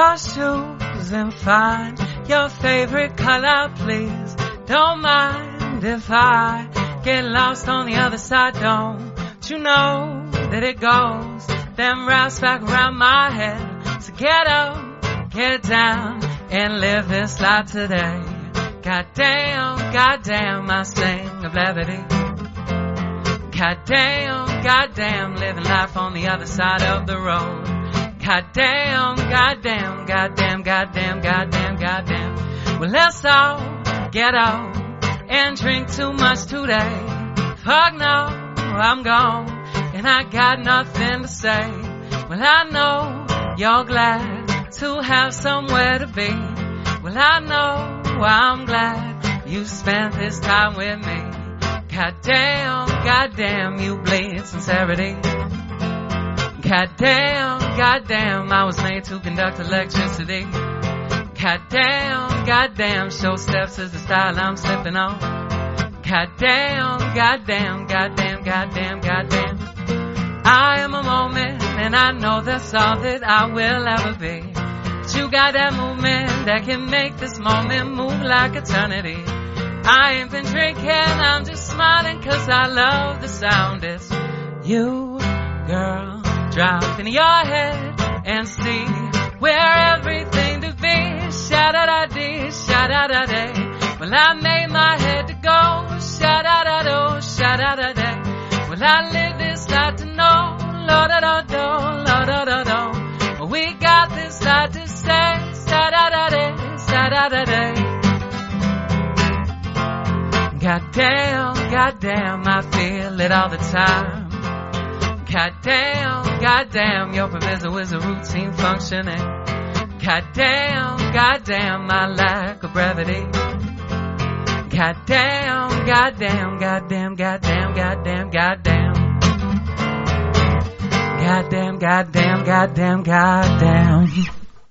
your shoes and find your favorite color, please. Don't mind if I get lost on the other side. Don't you know that it goes them wraps back around my head? So get up, get down, and live this life today. Goddamn, goddamn, I sing of levity. Goddamn, goddamn, living life on the other side of the road. Goddamn, goddamn, goddamn, goddamn, goddamn, goddamn. Well, let's all get out and drink too much today. Fuck no, I'm gone, and I got nothing to say. Well, I know you're glad to have somewhere to be. Well, I know I'm glad you spent this time with me. Goddamn, goddamn, you bleed sincerity. Goddamn, goddamn, I was made to conduct electricity. Goddamn, goddamn, show steps is the style I'm slipping on. Goddamn, goddamn, goddamn, goddamn, goddamn. I am a moment, and I know that's all that I will ever be. But you got that movement that can make this moment move like eternity. I ain't been drinking, I'm just smiling 'cause I love the sound. It's you, girl. Drop into your head and see where everything to be. Sha-da-da-dee, sha-da-da-day. Well, I made my head to go. Sha-da-da-do, sha-da-da-day. Well, I live this life to know. Lo-da-da-do, lo-da-da-do. Well, we got this life to say. Sha-da-da-day, sha-da-da-day. Goddamn, goddamn, I feel it all the time. Goddamn, goddamn, your proviso is a routine functioning. Goddamn, goddamn, my lack of brevity. Goddamn, goddamn, goddamn, goddamn, goddamn, goddamn. Goddamn, goddamn, goddamn, goddamn.